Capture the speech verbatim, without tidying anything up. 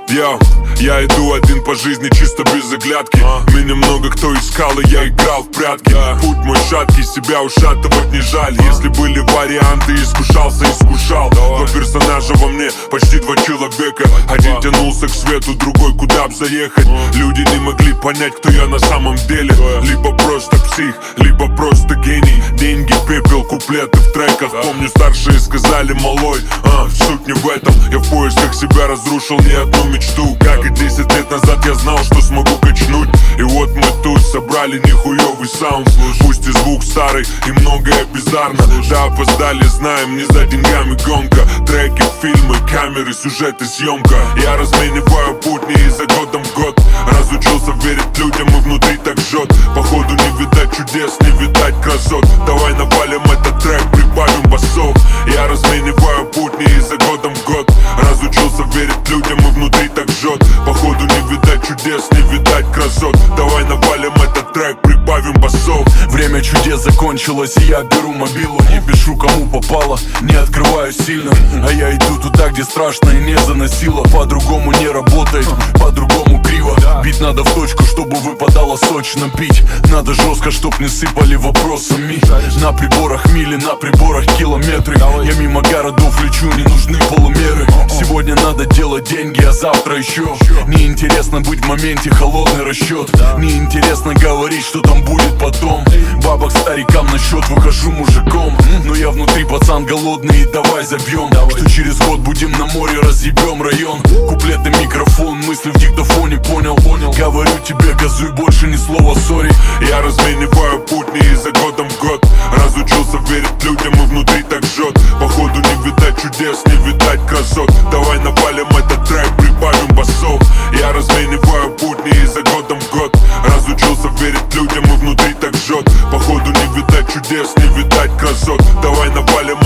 Я, я иду один по жизни чисто без оглядки. Меня много кто искал, и я играл в прятки. Путь мой шаткий, себя ушатывать не жаль. Если были варианты, искушался, искушал. Два персонажа во мне, почти два человека. Один тянулся к свету, другой куда б заехать. Люди не могли понять, кто я на самом деле. Либо просто псих, либо просто гений. Деньги, пепел, куплеты в треках. Помню, старшие сказали: малой, а, суть не в этом. Я в поисках себя разрушил не одну мечту. Как и десять лет назад я знал, что смогу качнуть. И вот мы тут собрали нихуёвый саунд. Пусть и звук старый, и многое bizarно. Да, опоздали, знаем, не за деньгами гонка. Треки, фильмы, камеры, сюжеты, съемка. Я размениваю путь не из-за годом в год. Разучился верить людям, и внутри так жжет. Походу не видать чудес, не видать красот. Давай навалим этот трек, прибавим басов. Я размениваю путь не из-за годом в год. Разучился верить людям, и внутри так жжет. Походу не видать чудес, не видать красот. Давай навалим этот трек, прибавим басов. Время чудес закончилось, и я беру мобилу. Не пишу кому попало, не открываю сильно. А я иду туда, где страшно и не заносило. По-другому не работает, по-другому криво. Бить надо в точку, чтобы выпадало сочно. Пить надо жестко, чтоб не сыпали вопросами. На приборах мили, на приборах километры. Я мимо городов лечу, не нужны полумеры. Сегодня надо делать деньги, а завтра еще. Неинтересно быть в моменте, холодный расчет. Неинтересно говорить, что там будет потом. Бабок старикам на счет, выхожу мужиком. Но я внутри пацан голодный, и давай забьем. Что через год будем на море, разъебем район. Куплеты, микрофон, мысли в диктофоне, понял, понял. Говорю тебе, газуй, больше ни слова сори. Я размениваю путь не из-за годом в год. Разучился верить людям, и внутри так жжет. Походу не видать чудес, не видать красот. Давай навалим этот трек, прибавим басов. Я размениваю путь не из-за годом в год. Разучился верить людям, и внутри так жжет. Походу не видать чудес, не видать красот. Давай навалим